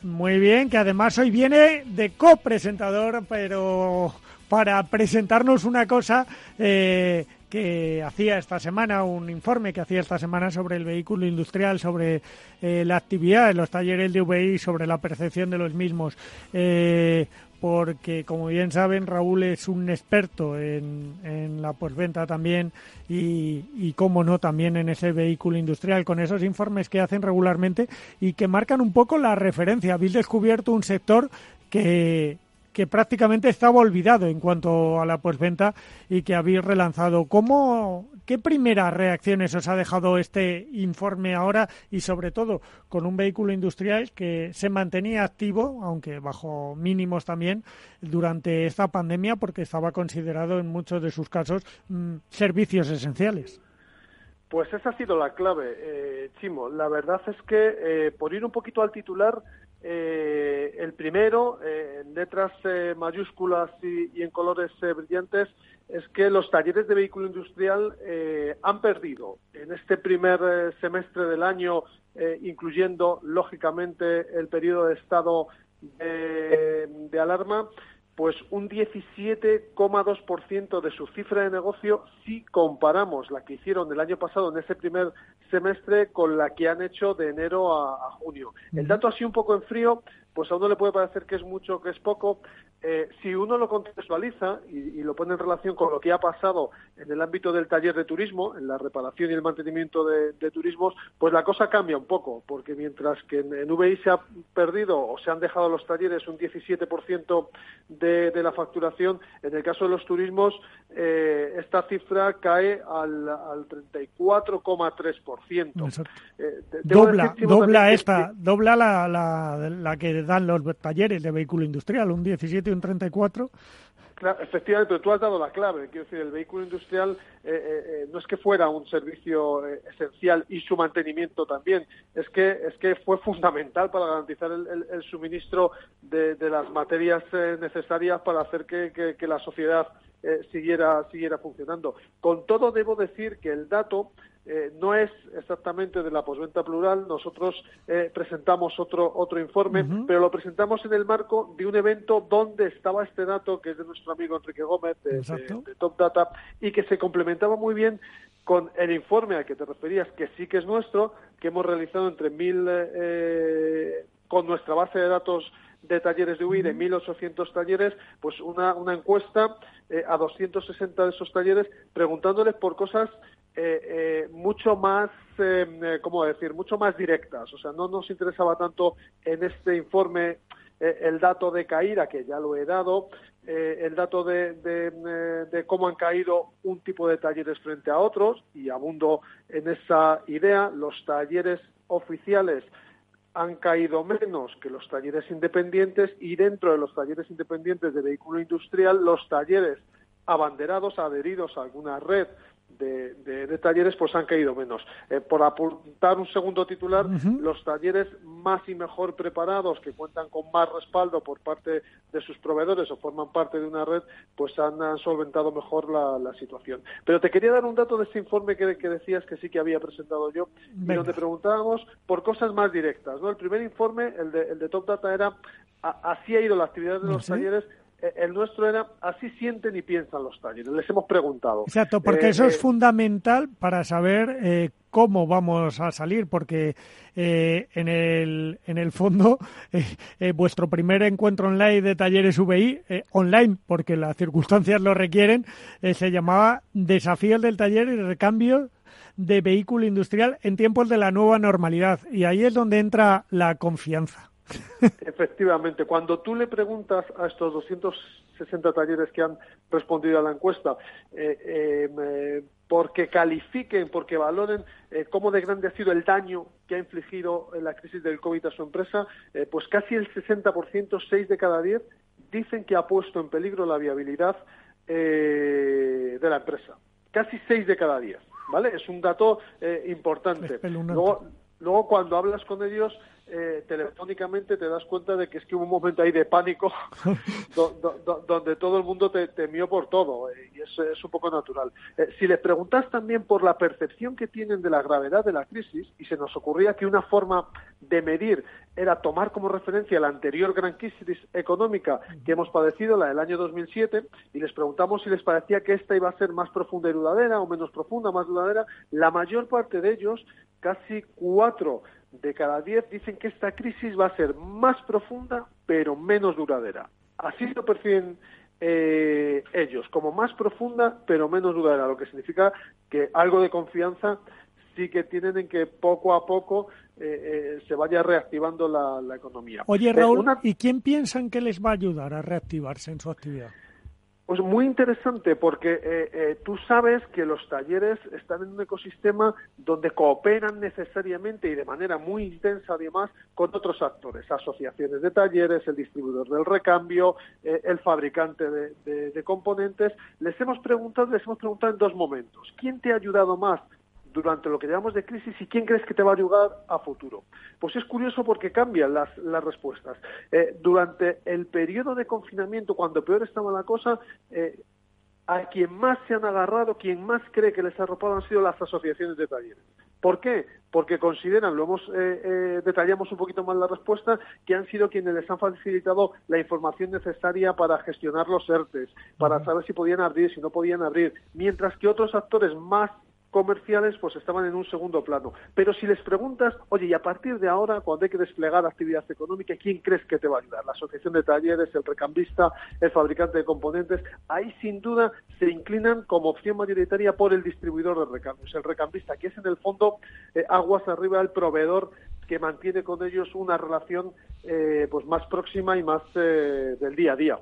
Muy bien, que además hoy viene de copresentador, pero para presentarnos una cosa que hacía esta semana, un informe que hacía esta semana sobre el vehículo industrial, sobre la actividad de los talleres de VI, sobre la percepción de los mismos. Porque, como bien saben, Raúl es un experto en la postventa también y, cómo no, también en ese vehículo industrial, con esos informes que hacen regularmente y que marcan un poco la referencia. Habéis descubierto un sector que prácticamente estaba olvidado en cuanto a la postventa y que habéis relanzado. ¿Qué primeras reacciones os ha dejado este informe ahora y, sobre todo, con un vehículo industrial que se mantenía activo, aunque bajo mínimos también, durante esta pandemia, porque estaba considerado en muchos de sus casos servicios esenciales? Pues esa ha sido la clave, Chimo. La verdad es que, por ir un poquito al titular, el primero, en letras mayúsculas y en colores brillantes, es que los talleres de vehículo industrial han perdido en este primer semestre del año, incluyendo, lógicamente, el periodo de estado de alarma, pues un 17,2% de su cifra de negocio si comparamos la que hicieron el año pasado en ese primer semestre con la que han hecho de enero a junio. El dato así un poco en frío, pues a uno le puede parecer que es mucho, que es poco. Si uno lo contextualiza y lo pone en relación con lo que ha pasado en el ámbito del taller de turismo, en la reparación y el mantenimiento de turismos, pues la cosa cambia un poco, porque mientras que en VI se ha perdido o se han dejado los talleres un 17% de la facturación, en el caso de los turismos esta cifra cae al 34,3%. Dobla la que dan los talleres de vehículo industrial, un 17 y un 34. Claro, efectivamente, pero tú has dado la clave. Quiero decir, el vehículo industrial no es que fuera un servicio esencial y su mantenimiento también, es que fue fundamental para garantizar el suministro de las materias necesarias para hacer que la sociedad siguiera funcionando. Con todo, debo decir que el dato no es exactamente de la postventa plural. Nosotros presentamos otro informe, pero lo presentamos en el marco de un evento donde estaba este dato, que es de nuestro amigo Enrique Gómez, de Top Data, y que se complementaba muy bien con el informe al que te referías, que sí que es nuestro, que hemos realizado entre con nuestra base de datos de talleres de UI, de 1.800 talleres, pues una encuesta a 260 de esos talleres, preguntándoles por cosas mucho más, mucho más directas. O sea, no nos interesaba tanto en este informe el dato de caída, que ya lo he dado, el dato de cómo han caído un tipo de talleres frente a otros, y abundo en esa idea. Los talleres oficiales han caído menos que los talleres independientes, y dentro de los talleres independientes de vehículo industrial, los talleres abanderados, adheridos a alguna red de talleres, pues han caído menos. Por apuntar un segundo titular, los talleres más y mejor preparados, que cuentan con más respaldo por parte de sus proveedores o forman parte de una red, pues han solventado mejor la situación. Pero te quería dar un dato de este informe que decías que sí que había presentado yo, y donde preguntábamos por cosas más directas, ¿no? El primer informe, el de Top Data, era así ha ido la actividad de los talleres. El nuestro era así sienten y piensan los talleres. Les hemos preguntado. Exacto, porque eso es fundamental para saber cómo vamos a salir, porque en el fondo vuestro primer encuentro online de talleres VI, online, porque las circunstancias lo requieren, se llamaba Desafíos del taller y recambio de vehículo industrial en tiempos de la nueva normalidad. Y ahí es donde entra la confianza. Efectivamente, cuando tú le preguntas a estos 260 talleres que han respondido a la encuesta porque califiquen, porque valoren cómo de grande ha sido el daño que ha infligido la crisis del COVID a su empresa, pues casi el 60%, 6 de cada 10, dicen que ha puesto en peligro la viabilidad de la empresa. Casi 6 de cada 10, ¿vale? Es un dato importante. luego cuando hablas con ellos telefónicamente te das cuenta de que es que hubo un momento ahí de pánico donde todo el mundo te temió por todo, y es un poco natural. Si les preguntas también por la percepción que tienen de la gravedad de la crisis, y se nos ocurría que una forma de medir era tomar como referencia la anterior gran crisis económica que hemos padecido, la del año 2007, y les preguntamos si les parecía que esta iba a ser más profunda y duradera o menos profunda, más duradera, la mayor parte de ellos, casi 4 de cada 10, dicen que esta crisis va a ser más profunda pero menos duradera. Así lo perciben ellos, como más profunda pero menos duradera, lo que significa que algo de confianza sí que tienen en que poco a poco se vaya reactivando la economía. Oye, Raúl, ¿y quién piensan que les va a ayudar a reactivarse en su actividad? Pues muy interesante, porque tú sabes que los talleres están en un ecosistema donde cooperan necesariamente y de manera muy intensa, además, con otros actores, asociaciones de talleres, el distribuidor del recambio, el fabricante de componentes. Les hemos preguntado en 2 momentos. ¿Quién te ha ayudado más durante lo que llevamos de crisis y quién crees que te va a ayudar a futuro? Pues es curioso porque cambian las respuestas. Durante el periodo de confinamiento, cuando peor estaba la cosa, a quien más se han agarrado, quien más cree que les ha arropado, han sido las asociaciones de talleres. ¿Por qué? Porque consideran, detallamos un poquito más la respuesta, que han sido quienes les han facilitado la información necesaria para gestionar los ERTES, para saber si podían abrir, si no podían abrir, mientras que otros actores más comerciales pues estaban en un segundo plano. Pero si les preguntas, oye, y a partir de ahora, cuando hay que desplegar actividad económica, ¿quién crees que te va a ayudar? La asociación de talleres, el recambista, el fabricante de componentes, ahí sin duda se inclinan como opción mayoritaria por el distribuidor de recambios, el recambista, que es en el fondo aguas arriba el proveedor que mantiene con ellos una relación pues más próxima y más del día a día.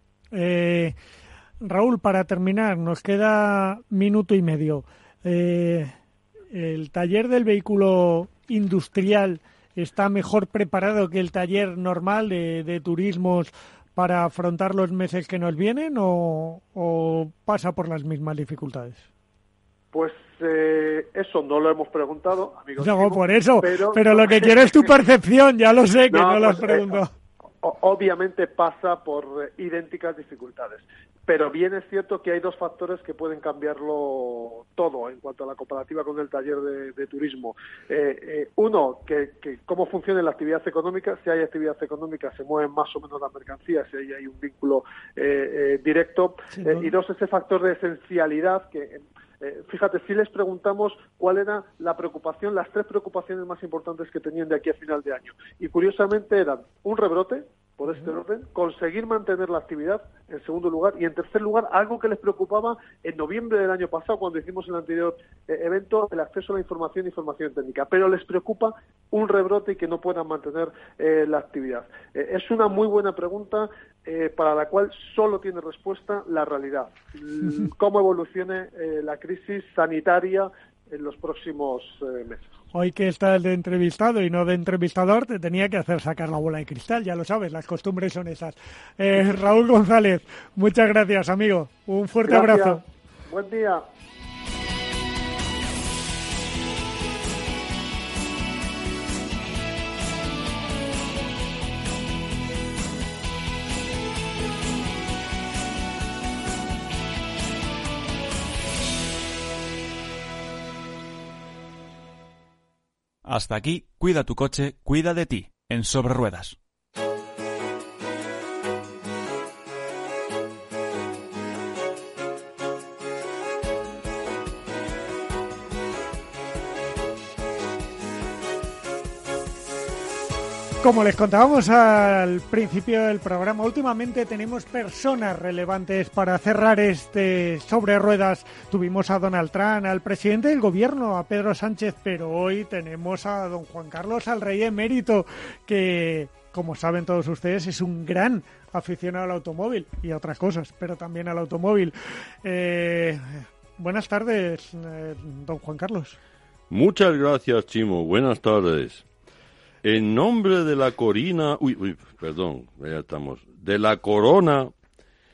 Raúl, para terminar, nos queda minuto y medio. ¿El taller del vehículo industrial está mejor preparado que el taller normal de turismos para afrontar los meses que nos vienen o pasa por las mismas dificultades? Pues eso no lo hemos preguntado, amigos. No, por eso, pero lo que quiero es tu percepción, ya lo sé que no lo has preguntado. Obviamente pasa por idénticas dificultades, pero bien es cierto que hay 2 factores que pueden cambiarlo todo en cuanto a la comparativa con el taller de turismo. Uno, que cómo funciona la actividad económica. Si hay actividad económica se mueven más o menos las mercancías, si hay un vínculo directo. Sí, y 2, ese factor de esencialidad que... fíjate, si les preguntamos cuál era la preocupación, las 3 preocupaciones más importantes que tenían de aquí a final de año. Y curiosamente eran un rebrote, por este orden, conseguir mantener la actividad, en segundo lugar, y en tercer lugar, algo que les preocupaba en noviembre del año pasado, cuando hicimos el anterior evento, el acceso a la información técnica. Pero les preocupa un rebrote y que no puedan mantener la actividad. Es una muy buena pregunta para la cual solo tiene respuesta la realidad. Cómo evolucione la crisis sanitaria en los próximos meses. Hoy que estás de entrevistado y no de entrevistador, te tenía que hacer sacar la bola de cristal, ya lo sabes, las costumbres son esas. Raúl González, muchas gracias, amigo. Un fuerte abrazo. Buen día. Hasta aquí, cuida tu coche, cuida de ti, en Sobre Ruedas. Como les contábamos al principio del programa, últimamente tenemos personas relevantes para cerrar este Sobre Ruedas. Tuvimos a Donald Trump, al presidente del gobierno, a Pedro Sánchez, pero hoy tenemos a don Juan Carlos, al rey emérito, que, como saben todos ustedes, es un gran aficionado al automóvil y a otras cosas, pero también al automóvil. Buenas tardes, don Juan Carlos. Muchas gracias, Chimo. Buenas tardes. En nombre de la de la corona,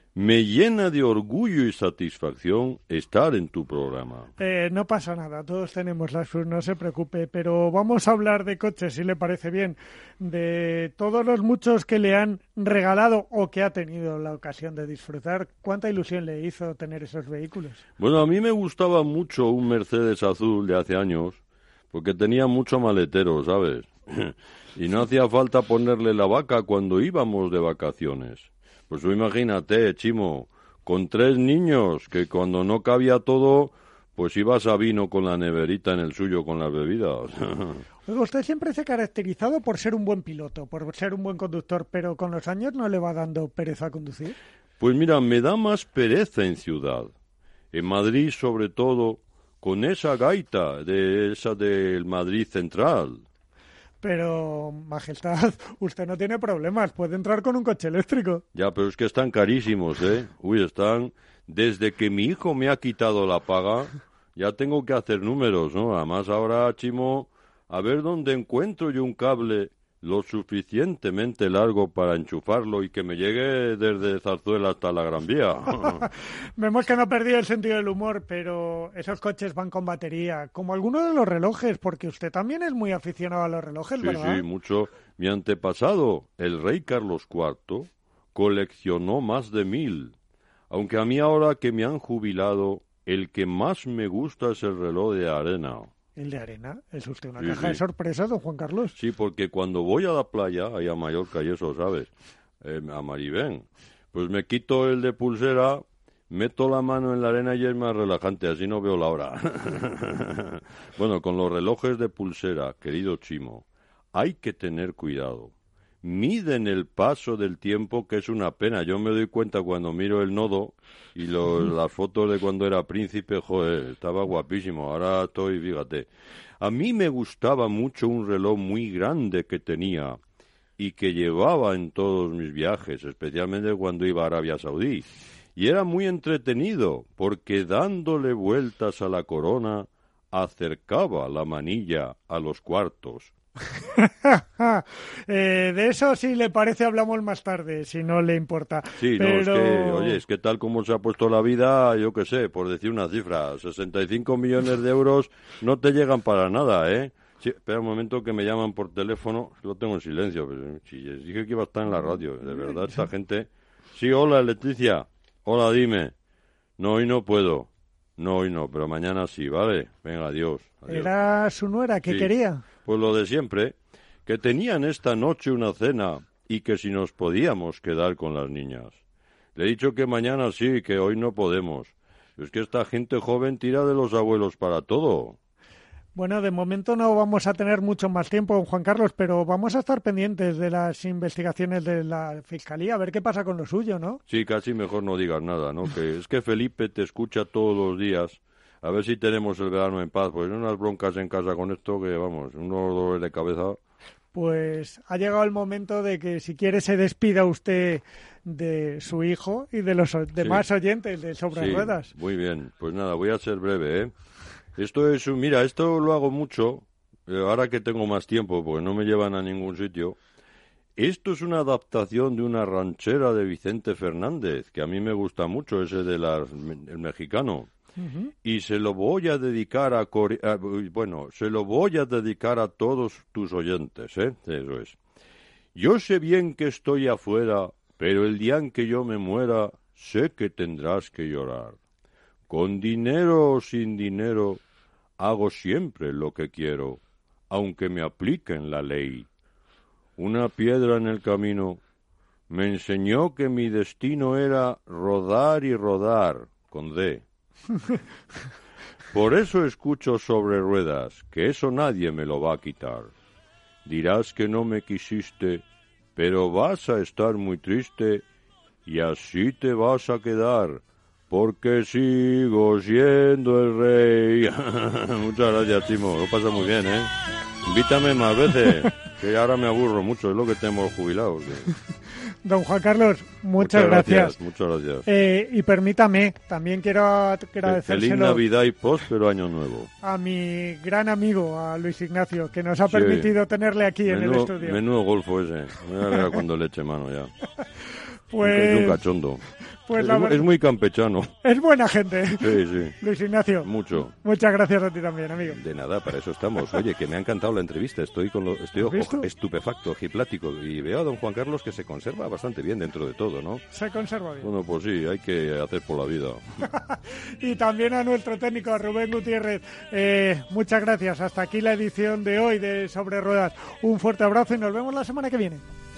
Me llena de orgullo y satisfacción estar en tu programa. No pasa nada, todos tenemos las sus, no se preocupe, pero vamos a hablar de coches, si le parece bien, de todos los muchos que le han regalado o que ha tenido la ocasión de disfrutar. ¿Cuánta ilusión le hizo tener esos vehículos? Bueno, a mí me gustaba mucho un Mercedes azul de hace años, porque tenía mucho maletero, ¿sabes? Y no hacía falta ponerle la vaca cuando íbamos de vacaciones. Pues tú imagínate, Chimo, con 3 niños, que cuando no cabía todo, pues ibas a vino con la neverita en el suyo con las bebidas. Oiga, usted siempre se ha caracterizado por ser un buen piloto, por ser un buen conductor, pero con los años ¿no le va dando pereza conducir? Pues mira, me da más pereza en ciudad. En Madrid, sobre todo, con esa gaita esa del Madrid Central. Pero, Majestad, usted no tiene problemas, puede entrar con un coche eléctrico. Ya, pero es que están carísimos, ¿eh? Uy, están... Desde que mi hijo me ha quitado la paga, ya tengo que hacer números, ¿no? Además ahora, Chimo, a ver dónde encuentro yo un cable lo suficientemente largo para enchufarlo y que me llegue desde Zarzuela hasta la Gran Vía. Vemos que no ha perdido el sentido del humor, pero esos coches van con batería, como algunos de los relojes, porque usted también es muy aficionado a los relojes, ¿verdad? Sí, mucho. Mi antepasado, el rey Carlos IV, coleccionó más de 1000. Aunque a mí ahora que me han jubilado, el que más me gusta es el reloj de arena. ¿El de arena? ¿Es usted una caja de sorpresas, don Juan Carlos? Sí, porque cuando voy a la playa, ahí a Mallorca y eso, ¿sabes? A Maribén, pues me quito el de pulsera, meto la mano en la arena y es más relajante, así no veo la hora. Bueno, con los relojes de pulsera, querido Chimo, hay que tener cuidado. Miden el paso del tiempo, que es una pena. Yo me doy cuenta cuando miro el nodo y las fotos de cuando era príncipe, joder, estaba guapísimo. Ahora estoy, fíjate. A mí me gustaba mucho un reloj muy grande que tenía y que llevaba en todos mis viajes, especialmente cuando iba a Arabia Saudí. Y era muy entretenido, porque dándole vueltas a la corona, acercaba la manilla a los cuartos. De eso, si le parece, hablamos más tarde, si no le importa. Sí, pero... no, es que, oye, es que tal como se ha puesto la vida, yo qué sé, por decir una cifra, 65 millones de euros no te llegan para nada, ¿eh? Sí, espera un momento que me llaman por teléfono, lo tengo en silencio, pero si les dije que iba a estar en la radio, de verdad, esta gente... Sí, hola, Leticia, hola, dime. No, hoy no puedo. No, hoy no, pero mañana sí, ¿vale? Venga, adiós. ¿Era su nuera que quería? Pues lo de siempre, que tenían esta noche una cena y que si nos podíamos quedar con las niñas. Le he dicho que mañana sí, que hoy no podemos. Es que esta gente joven tira de los abuelos para todo. Bueno, de momento no vamos a tener mucho más tiempo, don Juan Carlos, pero vamos a estar pendientes de las investigaciones de la Fiscalía, a ver qué pasa con lo suyo, ¿no? Sí, casi mejor no digas nada, ¿no? Que es que Felipe te escucha todos los días. A ver si tenemos el verano en paz, pues hay unas broncas en casa con esto que, vamos, unos dolores de cabeza. Pues ha llegado el momento de que, si quiere, se despida usted de su hijo y de los demás oyentes de Sobre Ruedas. Muy bien, pues nada, voy a ser breve, ¿eh? Esto es, mira, esto lo hago mucho, ahora que tengo más tiempo, porque no me llevan a ningún sitio. Esto es una adaptación de una ranchera de Vicente Fernández, que a mí me gusta mucho, ese el mexicano. Y se lo voy a dedicar se lo voy a dedicar a todos tus oyentes, ¿eh? Eso es. Yo sé bien que estoy afuera, pero el día en que yo me muera, sé que tendrás que llorar. Con dinero o sin dinero, hago siempre lo que quiero, aunque me apliquen la ley. Una piedra en el camino me enseñó que mi destino era rodar y rodar, con D. Por eso escucho Sobre Ruedas, que eso nadie me lo va a quitar. Dirás que no me quisiste, pero vas a estar muy triste y así te vas a quedar, porque sigo siendo el rey. Muchas gracias, Chimo, lo pasa muy bien, ¿eh? Invítame más veces, que ahora me aburro mucho, es lo que tenemos jubilados. Don Juan Carlos, muchas gracias. Muchas gracias. Y permítame, también quiero agradecérselo. Feliz Navidad y próspero Año Nuevo. A mi gran amigo, a Luis Ignacio, que nos ha permitido tenerle aquí en el estudio. Menudo golfo ese. Me voy a ver cuando le eche mano ya. Es un cachondo. Pues es muy campechano. Es buena gente. Sí. Luis Ignacio. Mucho. Muchas gracias a ti también, amigo. De nada, para eso estamos. Oye, que me ha encantado la entrevista. Estoy estupefacto, ojiplático. Y veo a don Juan Carlos que se conserva bastante bien dentro de todo, ¿no? Se conserva bien. Bueno, pues sí, hay que hacer por la vida. Y también a nuestro técnico, a Rubén Gutiérrez. Muchas gracias. Hasta aquí la edición de hoy de Sobre Ruedas. Un fuerte abrazo y nos vemos la semana que viene.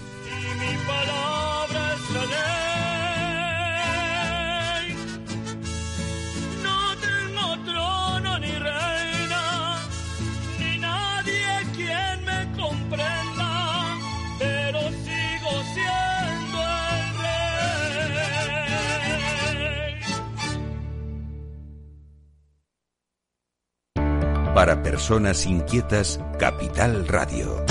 Para personas inquietas, Capital Radio.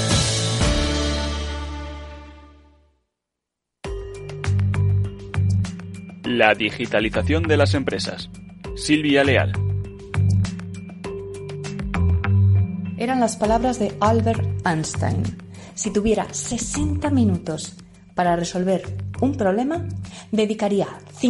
La digitalización de las empresas. Silvia Leal. Eran las palabras de Albert Einstein. Si tuviera 60 minutos para resolver un problema, dedicaría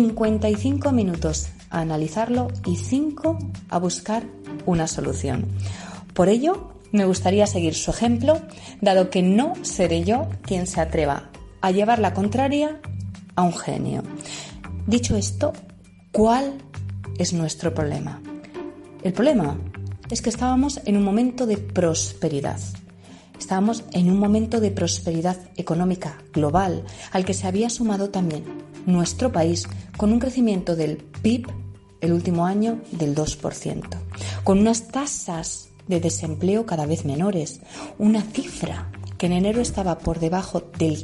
55 minutos a analizarlo y 5 a buscar una solución. Por ello, me gustaría seguir su ejemplo, dado que no seré yo quien se atreva a llevar la contraria a un genio. Dicho esto, ¿cuál es nuestro problema? El problema es que estábamos en un momento de prosperidad. Estábamos en un momento de prosperidad económica global, al que se había sumado también nuestro país, con un crecimiento del PIB el último año del 2%, con unas tasas de desempleo cada vez menores, una cifra que en enero estaba por debajo del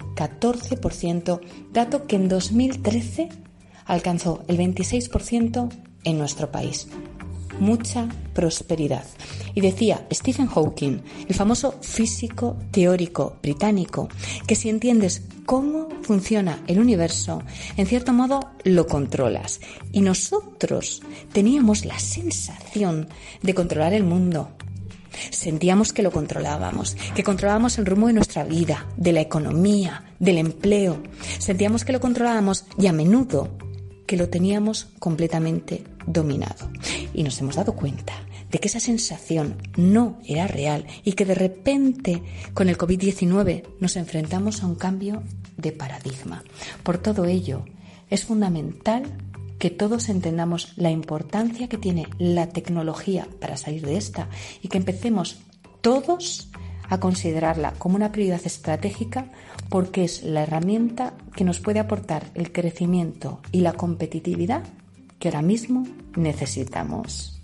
14%, dato que en 2013 alcanzó el 26% en nuestro país. Mucha prosperidad. Y decía Stephen Hawking, el famoso físico teórico británico, que si entiendes cómo funciona el universo, en cierto modo lo controlas. Y nosotros teníamos la sensación de controlar el mundo. Sentíamos que lo controlábamos, que controlábamos el rumbo de nuestra vida, de la economía, del empleo. Sentíamos que lo controlábamos y a menudo que lo teníamos completamente dominado. Y nos hemos dado cuenta de que esa sensación no era real y que de repente con el COVID-19 nos enfrentamos a un cambio de paradigma. Por todo ello, es fundamental que todos entendamos la importancia que tiene la tecnología para salir de esta y que empecemos todos a considerarla como una prioridad estratégica, porque es la herramienta que nos puede aportar el crecimiento y la competitividad que ahora mismo necesitamos.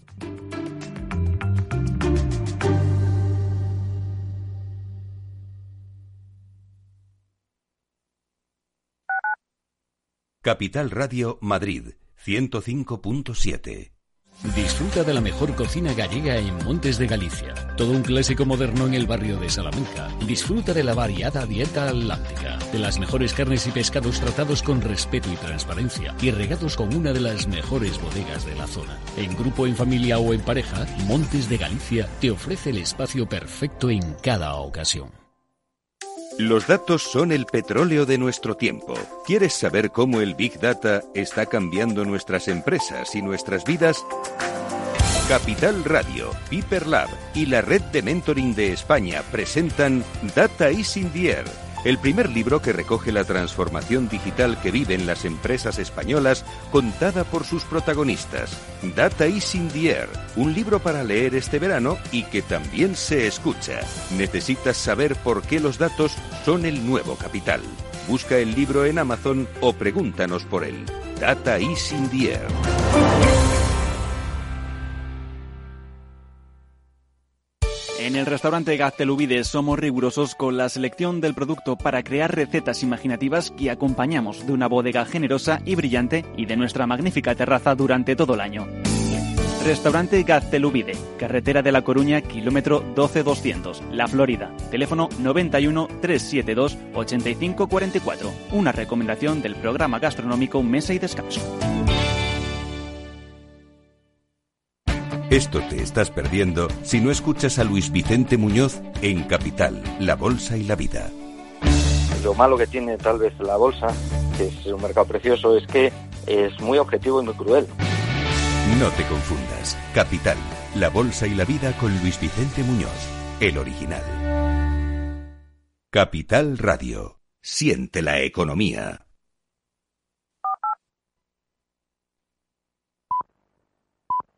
Capital Radio Madrid 105.7. Disfruta de la mejor cocina gallega en Montes de Galicia. Todo un clásico moderno en el barrio de Salamanca. Disfruta de la variada dieta atlántica, de las mejores carnes y pescados tratados con respeto y transparencia y regados con una de las mejores bodegas de la zona. En grupo, en familia o en pareja, Montes de Galicia te ofrece el espacio perfecto en cada ocasión. Los datos son el petróleo de nuestro tiempo. ¿Quieres saber cómo el Big Data está cambiando nuestras empresas y nuestras vidas? Capital Radio, Piper Lab y la Red de Mentoring de España presentan Data is in the Air, el primer libro que recoge la transformación digital que viven las empresas españolas contada por sus protagonistas. Data is in the Air, un libro para leer este verano y que también se escucha. ¿Necesitas saber por qué los datos son el nuevo capital? Busca el libro en Amazon o pregúntanos por él. Data is in the Air. En el restaurante Gaztelubide somos rigurosos con la selección del producto para crear recetas imaginativas que acompañamos de una bodega generosa y brillante y de nuestra magnífica terraza durante todo el año. Restaurante Gaztelubide, carretera de La Coruña, kilómetro 12200, La Florida. Teléfono 91 372 8544. Una recomendación del programa gastronómico Mesa y Descanso. Esto te estás perdiendo si no escuchas a Luis Vicente Muñoz en Capital, La Bolsa y la Vida. Lo malo que tiene tal vez la bolsa que es un mercado precioso, es que es muy objetivo y muy cruel. No te confundas. Capital, la bolsa y la vida con Luis Vicente Muñoz, el original. Capital Radio. Siente la economía.